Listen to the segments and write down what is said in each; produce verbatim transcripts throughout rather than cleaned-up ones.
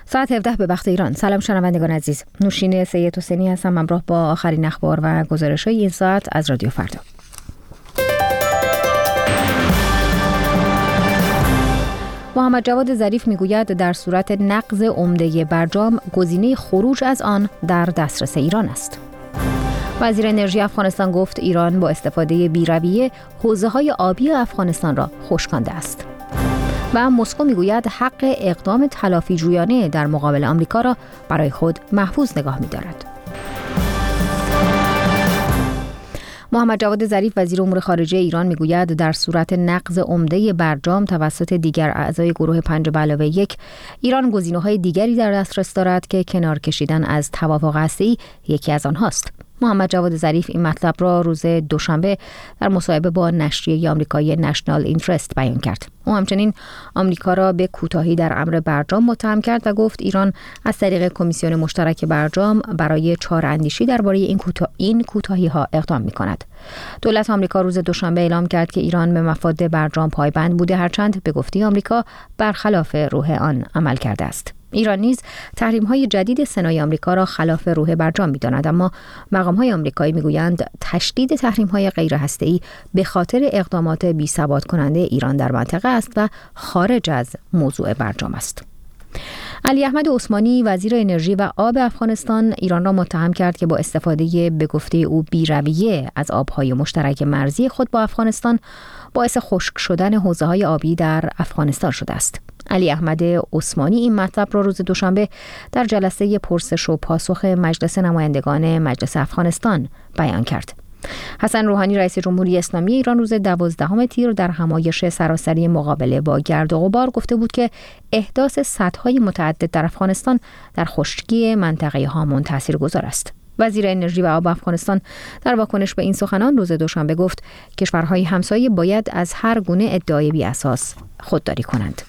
ساعت هفده به وقت ایران. سلام شنوندگان عزیز. نوشین سید حسینی هستم همراه با آخرین اخبار و گزارش‌های این ساعت از رادیو فردا. محمد جواد ظریف میگوید در صورت نقض عمده برجام گزینه خروج از آن در دسترس ایران است. وزیر انرژی افغانستان گفت ایران با استفاده بی‌رویه حوزه‌های آبی افغانستان را خشکانده است. و مسکو میگوید حق اقدام تلافی جویانه در مقابل آمریکا را برای خود محفوظ نگاه می‌دارد. محمد جواد ظریف وزیر امور خارجه ایران میگوید در صورت نقض عمده برجام توسط دیگر اعضای گروه پنج به علاوه یک ایران گزینه‌های دیگری در دسترس دارد که کنار کشیدن از توافق هسته‌ای یکی از آنهاست. محمد جواد ظریف این مطلب را روز دوشنبه در مصاحبه با نشریه آمریکایی نشنال اینترست بیان کرد. او همچنین آمریکا را به کوتاهی در امر برجام متهم کرد و گفت ایران از طریق کمیسیون مشترک برجام برای چاره‌اندیشی درباره این کوتا... این کوتاهی‌ها اقدام می‌کند. دولت آمریکا روز دوشنبه اعلام کرد که ایران به مفاد برجام پایبند بوده، هرچند به گفته آمریکا برخلاف روح آن عمل کرده است. ایران نیز تحریم‌های جدید سنای آمریکا را خلاف روح برجام می‌داند، اما مقام‌های آمریکایی می‌گویند تشدید تحریم‌های غیر هسته‌ای به خاطر اقدامات بی‌ثبات کننده ایران در منطقه است و خارج از موضوع برجام است. علی احمد عثمانی وزیر انرژی و آب افغانستان ایران را متهم کرد که با استفاده به گفته او بی‌رویه از آب‌های مشترک مرزی خود با افغانستان باعث خشک شدن حوزه‌های آبی در افغانستان شده است. علی احمد عثمانی این مطلب را روز دوشنبه در جلسه پرسش و پاسخ مجلس نمایندگان مجلس افغانستان بیان کرد. حسن روحانی رئیس جمهوری اسلامی ایران روز دوازدهم تیر در همایش سراسری مقابله با گرد و غبار گفته بود که احداث سدهای متعدد در افغانستان در خشکی منطقه هامون تاثیرگذار است. وزیر انرژی و آب افغانستان در واکنش به این سخنان روز دوشنبه گفت کشورهای همسایه باید از هر گونه ادعای بی اساس خودداری کنند.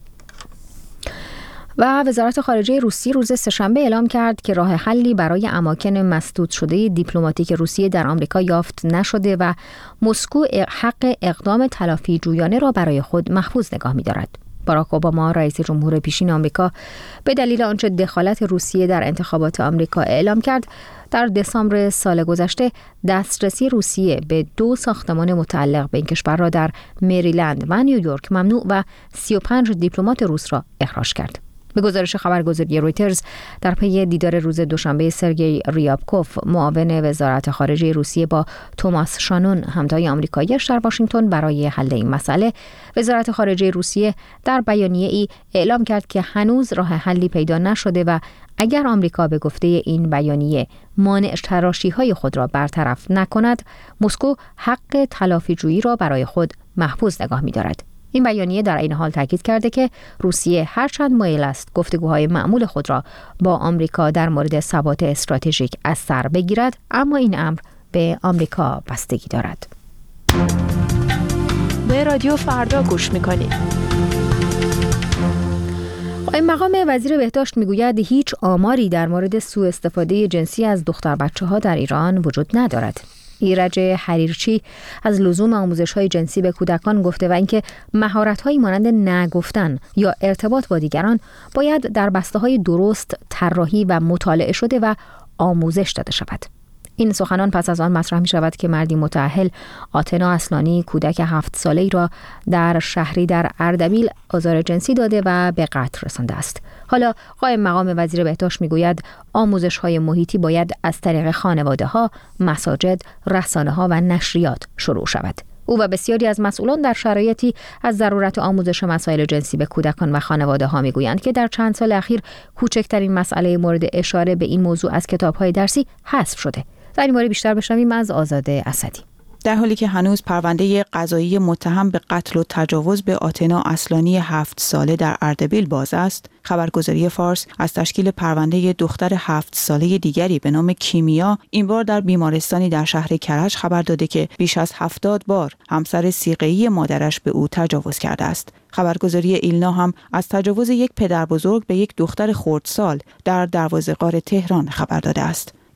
و وزارت خارجه روسیه روز سه‌شنبه اعلام کرد که راه حلی برای اماکن مسدود شده دیپلماتیک روسیه در آمریکا یافت نشده و مسکو حق اقدام تلافی جویانه را برای خود محفوظ نگاه می‌دارد. باراک اوباما رئیس جمهور پیشین آمریکا به دلیل آنچه دخالت روسیه در انتخابات آمریکا اعلام کرد در دسامبر سال گذشته دسترسی روسیه به دو ساختمان متعلق به این کشور را در مریلند و نیویورک ممنوع و سی و پنج دیپلمات روس را اخراج کرد. به گزارش خبرگزاری رویترز در پی دیدار روز دوشنبه سرگئی ریابکوف معاون وزارت خارجه روسیه با توماس شانون همتای آمریکایی‌اش در واشنگتن برای حل این مسئله، وزارت خارجه روسیه در بیانیه‌ای اعلام کرد که هنوز راه حلی پیدا نشده و اگر آمریکا به گفته این بیانیه مانع تراشی‌های خود را برطرف نکند، مسکو حق تلافی‌جویی را برای خود محفوظ نگاه می‌دارد. این بیانیه در این حال تاکید کرده که روسیه هرچند مایل است گفتگوهای معمول خود را با آمریکا در مورد ثبات استراتژیک از سر بگیرد، اما این امر به آمریکا بستگی دارد. به رادیو فردا گوش می‌کنید. قائم مقام وزیر بهداشت میگوید هیچ آماری در مورد سوء استفاده جنسی از دختر بچه‌ها در ایران وجود ندارد. ایرج حریرچی از لزوم آموزش‌های جنسی به کودکان گفته و اینکه مهارت‌هایی مانند نگفتن یا ارتباط با دیگران باید در بسته‌های درست طراحی و مطالعه شده و آموزش داده شود. این سخنان پس از آن مطرح می شود که مردی متأهل آتنا اصلانی کودک هفت ساله‌ای را در شهری در اردبیل آزار جنسی داده و به قتل رسانده است. حالا قائم مقام وزیر بهداشت میگوید آموزش‌های محیطی باید از طریق خانواده‌ها، مساجد، رسانه‌ها و نشریات شروع شود. او و بسیاری از مسئولان در شرایطی از ضرورت آموزش مسائل جنسی به کودکان و خانواده‌ها میگویند که در چند سال اخیر کوچکترین مسئله مورد اشاره به این موضوع از کتاب‌های درسی حذف شده. در این باره بیشتر بشنویم از آزاده اسدی. در حالی که هنوز پرونده قضایی متهم به قتل و تجاوز به آتنا اصلانی هفت ساله در اردبیل باز است، خبرگزاری فارس از تشکیل پرونده دختر هفت ساله دیگری به نام کیمیا این بار در بیمارستانی در شهر کرج خبر داده که بیش از هفتاد بار همسر صیغه‌ای مادرش به او تجاوز کرده است. خبرگزاری ایلنا هم از تجاوز یک پدر بزرگ به یک دختر خردسال در دروازه‌قار تهران خبر داده است.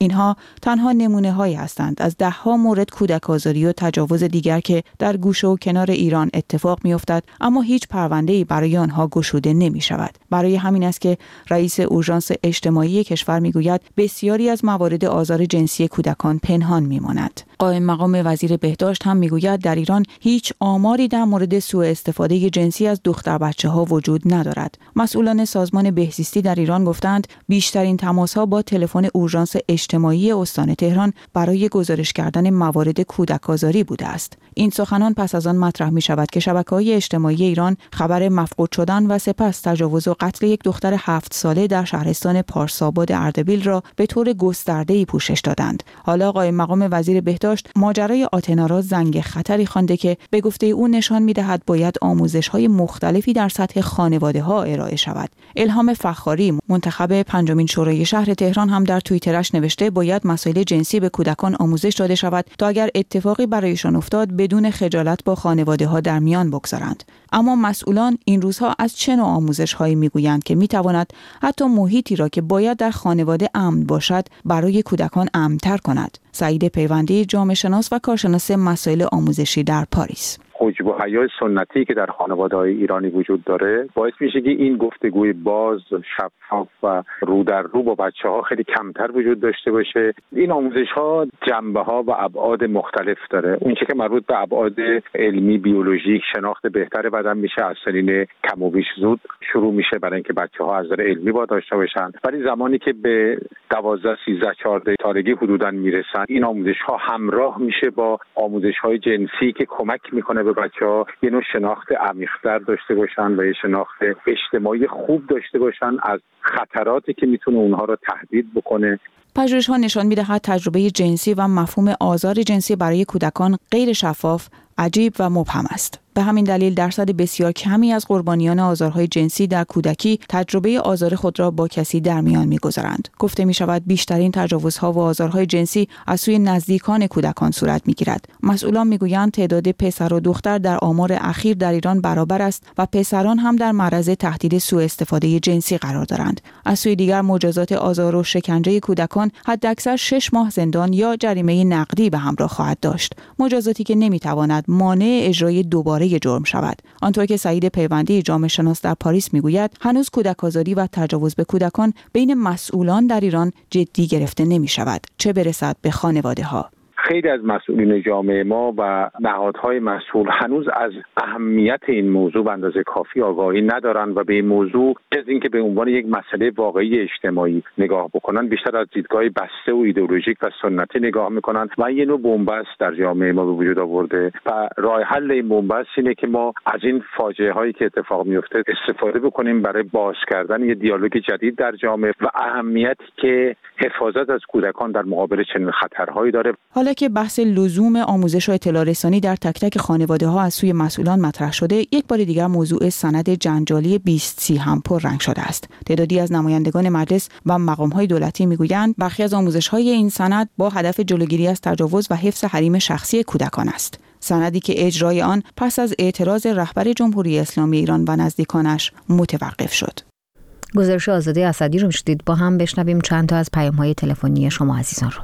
اینها تنها نمونه‌هایی هستند از ده‌ها مورد کودک‌آزاری و تجاوز دیگر که در گوشه و کنار ایران اتفاق می‌افتد، اما هیچ پرونده‌ای برای آنها گشوده نمی‌شود. برای همین است که رئیس اورژانس اجتماعی کشور می‌گوید بسیاری از موارد آزار جنسی کودکان پنهان می‌ماند. قائم مقام وزیر بهداشت هم می‌گوید در ایران هیچ آماری در مورد سوء استفاده جنسی از دختر بچه‌ها وجود ندارد. مسئولان سازمان بهزیستی در ایران گفتند بیشترین تماس‌ها با تلفن اورژانس اجتماعی استان تهران برای گزارش کردن موارد کودک‌آزاری بوده است. این سخنان پس از آن مطرح می‌شود که شبکه‌های اجتماعی ایران خبر مفقود شدن و سپس تجاوز و قتل یک دختر هفت ساله در شهرستان پارساباد اردبیل را به طور گسترده‌ای پوشش دادند. حالا قائم مقام وزیر بهداشت ماجرای آتنا را زنگ خطری خوانده که به گفته او نشان می‌دهد باید آموزش‌های مختلفی در سطح خانواده‌ها ارائه شود. الهام فخاری منتخب پنجمین شورای شهر تهران هم در توییترش نوشته باید مسائل جنسی به کودکان آموزش داده شود تا اگر اتفاقی برایشان افتاد بدون خجالت با خانواده‌ها در میان بگذارند. اما مسئولان این روزها از چه نوع آموزش‌هایی میگویند که میتواند حتی محیطی را که باید در خانواده امن باشد برای کودکان امن‌تر کند. سعید پیوندی جامعه شناس و کارشناس مسائل آموزشی در پاریس: حجب و حیا سنتی که در خانواده‌های ایرانی وجود داره باعث میشه که این گفتگوی باز، شفاف و رو در رو با بچه‌ها خیلی کمتر وجود داشته باشه. این آموزش‌ها جنبه‌ها و ابعاد مختلف داره. اون چیزی که مربوط به ابعاد علمی، بیولوژیک، شناخت بهتر بدن میشه از سنین کم و بیش زود شروع میشه برای اینکه بچه‌ها از نظر علمی با داشته باشن. ولی زمانی که به دوازده، سیزده، چهارده سالگی حدوداً میرسن، این آموزش‌ها همراه میشه با آموزش‌های جنسی که کمک میکنه به بچه‌ها یه نوع شناخت عمیق‌تر داشته باشن و یه شناخت اجتماعی خوب داشته باشن از خطراتی که میتونه اونها رو تهدید بکنه. پژوهش‌ها نشان می‌دهد تجربه جنسی و مفهوم آزار جنسی برای کودکان غیر شفاف، عجیب و مبهم است. به همین دلیل درصد بسیار کمی از قربانیان آزارهای جنسی در کودکی تجربه آزار خود را با کسی در میان می‌گذارند. گفته می‌شود بیشترین تجاوزها و آزارهای جنسی از سوی نزدیکان کودکان صورت می‌گیرد. مسئولان می‌گویند تعداد پسر و دختر در آمار اخیر در ایران برابر است و پسران هم در معرض تهدید سوء استفاده جنسی قرار دارند. از سوی دیگر مجازات آزار و شکنجه کودکان حداکثر شش ماه زندان یا جریمه نقدی به همراه خواهد داشت. مجازاتی که نمی‌تواند مانع اجرای دوباره جرم شود. آنطور که سعید پیوندی جامعه شناس در پاریس میگوید هنوز کودک‌آزاری و تجاوز به کودکان بین مسئولان در ایران جدی گرفته نمی شود، چه برسد به خانواده‌ها. خیلی از مسئولین جامعه ما و نهادهای مسئول هنوز از اهمیت این موضوع به اندازه کافی آگاهی ندارن و به این موضوع از اینکه به عنوان یک مسئله واقعی اجتماعی نگاه بکنن بیشتر از دیدگاه بسته و ایدئولوژیک و سنتی نگاه میکنن و یه نوع بنبست در جامعه ما به وجود آورده و راه حل این بنبست اینه که ما از این فاجعه هایی که اتفاق میفته استفاده بکنیم برای باز کردن یه دیالوگ جدید در جامعه و اهمیتی که حفاظت از کودکان در مقابل چنین خطرهایی داره. حالا که بحث لزوم آموزش و اطلاع رسانی در تک تک خانواده‌ها از سوی مسئولان مطرح شده، یک بار دیگر موضوع سند جنجالی بیست سی هم پر رنگ شده است. تعدادی از نمایندگان مجلس و مقام‌های دولتی می‌گویند برخی از آموزش‌های این سند با هدف جلوگیری از تجاوز و حفظ حریم شخصی کودکان است. سندی که اجرای آن پس از اعتراض رهبر جمهوری اسلامی ایران و نزدیکانش متوقف شد. گزارش آزاده اسدی رو می‌شنید. با هم بشنویم چند تا از پیام‌های تلفنی شما عزیزان رو.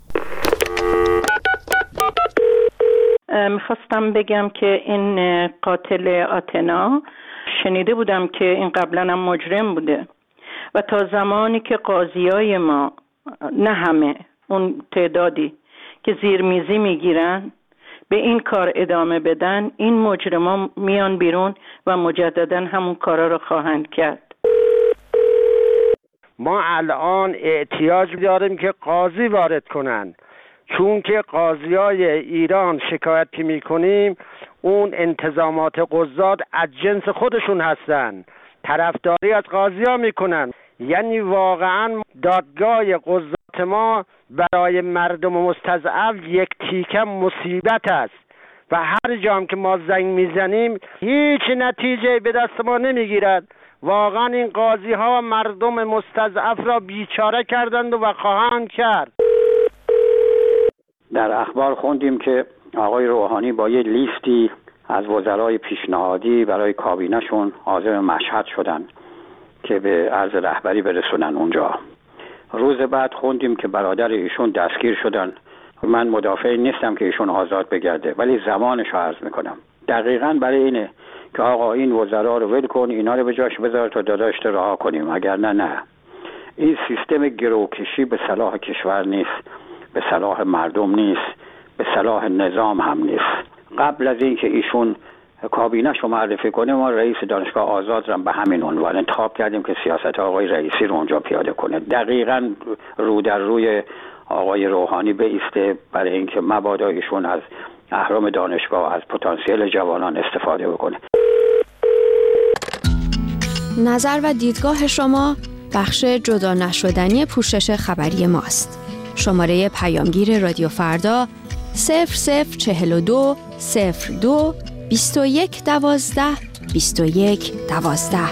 میخواستم بگم که این قاتل آتنا شنیده بودم که این قبلا هم مجرم بوده و تا زمانی که قاضیای ما، نه همه، اون تعدادی که زیرمیزی میگیرن به این کار ادامه بدن، این مجرمان میان بیرون و مجددا همون کارا رو خواهند کرد. ما الان احتیاج داریم که قاضی وارد کنن، چون که قاضیای ایران شکایت که میکنیم اون انتظامات قضات از جنس خودشون هستن، طرفداری از قاضیا میکنن. یعنی واقعا دادگاه قضات ما برای مردم مستضعف یک تیکه مصیبت است و هر جام که ما زنگ میزنیم هیچ نتیجه به دست ما نمیگیرد. واقعا این قاضی ها مردم مستضعف را بیچاره کردند و خواهند کرد. در اخبار خوندیم که آقای روحانی با یه لیستی از وزرای پیشنهادی برای کابینه‌شون حاضر مشهد شدن که به عرض رهبری برسونن اونجا روز بعد خوندیم که برادر ایشون دستگیر شدن. من مدافع نیستم که ایشون آزاد بگرده، ولی زمانش رو عرض میکنم. دقیقاً برای اینه که آقا این وزرا رو ول کن، اینا رو به جاش بذار تا داداش رو رها کنیم، اگر نه نه. این سیستم گروکشی به صلاح کشور نیست، به صلاح مردم نیست، به صلاح نظام هم نیست. قبل از این که ایشون کابینه‌اش رو معرفی کنه، ما رئیس دانشگاه آزاد رو به همین عنوان انتخاب کردیم که سیاست آقای رئیسی رو اونجا پیاده کنه. دقیقاً رو در روی آقای روحانی بایسته برای اینکه مبادا ایشون از اهرم دانشگاه، از پتانسیل جوانان استفاده بکنه. نظر و دیدگاه شما بخش جدا نشدنی پوشش خبری ماست. شماره پیامگیر رادیو فردا صفر صفر چهل و دو صفر دو بیست و یک دوازده بیست و یک دوازده.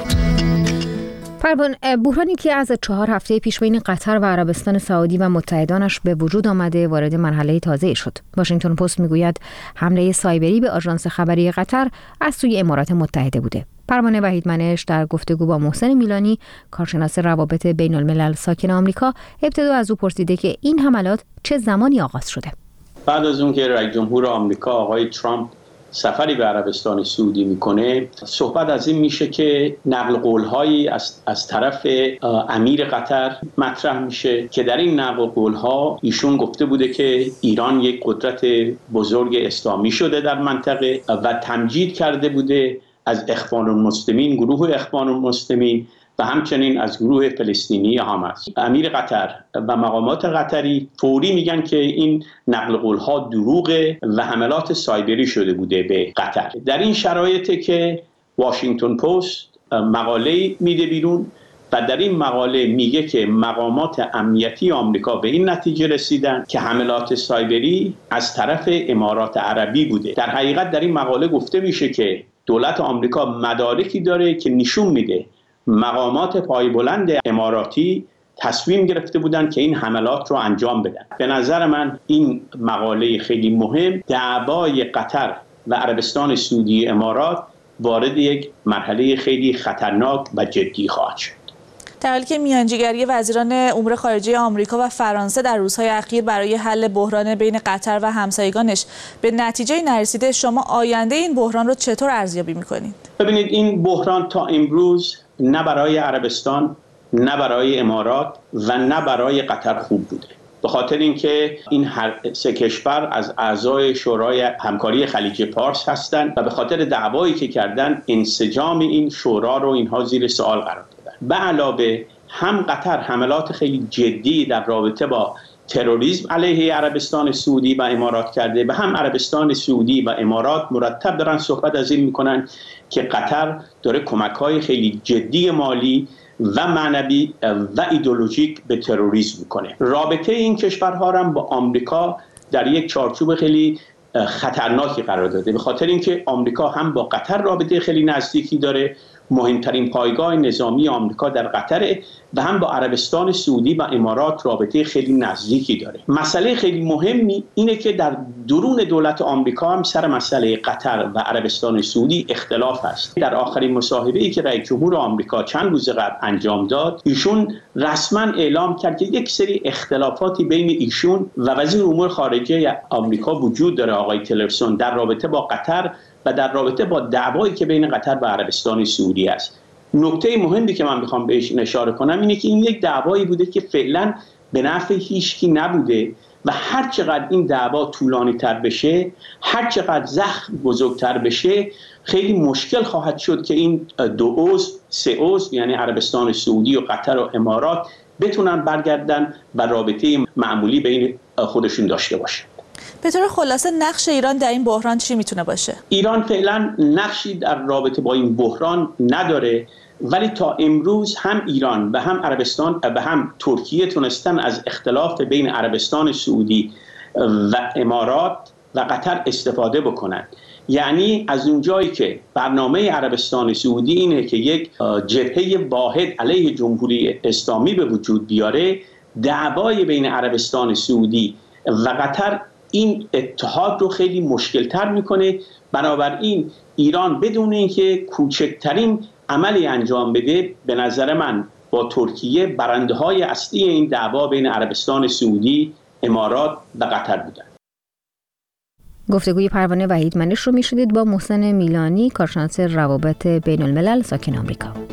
پروان، بحرانی که از چهار هفته پیش بین قطر و عربستان سعودی و متحدانش به وجود آمده وارد مرحله تازه شد. واشنگتن پست میگوید حمله سایبری به آژانس خبری قطر از سوی امارات متحده بوده. پروانه وحیدمنش در گفتگو با محسن میلانی، کارشناس روابط بین الملل ساکن آمریکا، ابتدا از او پرسیده که این حملات چه زمانی آغاز شده. بعد از اون که رئیس جمهور آمریکا آقای ترامپ سفری به عربستان سعودی میکنه، صحبت از این میشه که نقل قول‌هایی از از طرف امیر قطر مطرح میشه که در این نقل قول‌ها ایشون گفته بوده که ایران یک قدرت بزرگ اسلامی شده در منطقه و تمجید کرده بوده از اخوان المسلمین، گروه اخوان المسلمین و همچنین از گروه فلسطینی حماس. امیر قطر و مقامات قطری فوری میگن که این نقل قول‌ها دروغه و حملات سایبری شده بوده به قطر. در این شرایطه که واشنگتن پست مقاله میده بیرون و در این مقاله میگه که مقامات امنیتی آمریکا به این نتیجه رسیدن که حملات سایبری از طرف امارات عربی بوده. در حقیقت در این مقاله گفته میشه که دولت آمریکا مدارکی داره که نشون میده مقامات پایه‌بلند اماراتی تصمیم گرفته بودند که این حملات رو انجام بدن. به نظر من این مقاله خیلی مهم، دعوای قطر و عربستان سعودی امارات وارد یک مرحله خیلی خطرناک و جدی خواهد شد. در حالی که میانجیگری وزیران امور خارجه آمریکا و فرانسه در روزهای اخیر برای حل بحران بین قطر و همسایگانش به نتیجه نرسیده، شما آینده این بحران رو چطور ارزیابی می‌کنید؟ ببینید، این بحران تا امروز نه برای عربستان، نه برای امارات و نه برای قطر خوب بوده، به خاطر اینکه این هر سه کشور از اعضای شورای همکاری خلیج پارس هستند و به خاطر دعوایی که کردن انسجام این شورا رو اینها زیر سوال قرار دادن. به علاوه هم قطر حملات خیلی جدی در رابطه با تروریسم علیه عربستان سعودی و امارات کرده و هم عربستان سعودی و امارات مرتب دارن صحبت از این میکنن که قطر داره کمک‌های خیلی جدی مالی و معنوی و ایدئولوژیک به تروریسم میکنه. رابطه این کشورها هم با آمریکا در یک چارچوب خیلی خطرناکی قرار داده، به خاطر اینکه آمریکا هم با قطر رابطه خیلی نزدیکی داره، مهمترین پایگاه نظامی آمریکا در قطر، و هم با عربستان سعودی و امارات رابطه خیلی نزدیکی داره. مسئله خیلی مهمی اینه که در درون دولت آمریکا هم سر مسئله قطر و عربستان سعودی اختلاف هست. در آخرین مصاحبه‌ای که رئیس جمهور آمریکا چند روز قبل انجام داد، ایشون رسما اعلام کرد که یک سری اختلافاتی بین ایشون و وزیر امور خارجه آمریکا وجود داره، آقای تیلرسون، در رابطه با قطر و در رابطه با دعوایی که بین قطر و عربستان سعودی است. نکته مهمی که من میخوام بهش اشاره کنم اینه که این یک دعوایی بوده که فعلا به نفع هیچکی نبوده و هر چقدر این دعوا طولانی تر بشه، هر چقدر زخم بزرگتر بشه، خیلی مشکل خواهد شد که این دو عضو، سه عضو، یعنی عربستان سعودی و قطر و امارات بتونن برگردن و رابطه معمولی بین خودشون داشته باشن. به طور خلاصه نقش ایران در این بحران چی میتونه باشه؟ ایران فعلا نقشی در رابطه با این بحران نداره، ولی تا امروز هم ایران و هم عربستان و هم ترکیه تونستن از اختلاف بین عربستان سعودی و امارات و قطر استفاده بکنن. یعنی از اونجایی که برنامه عربستان سعودی اینه که یک جبهه واحد علیه جمهوری اسلامی به وجود بیاره، دعوای بین عربستان سعودی و قطر این اتحاد رو خیلی مشکل‌تر میکنه. بنابراین ایران بدون اینکه کوچکترین عملی انجام بده، به نظر من با ترکیه برنده های اصلی این دعوا بین عربستان سعودی، امارات و قطر بودند. گفتگوی پروانه وحید منش رو میشنید با محسن میلانی، کارشناس روابط بین الملل ساکن آمریکا.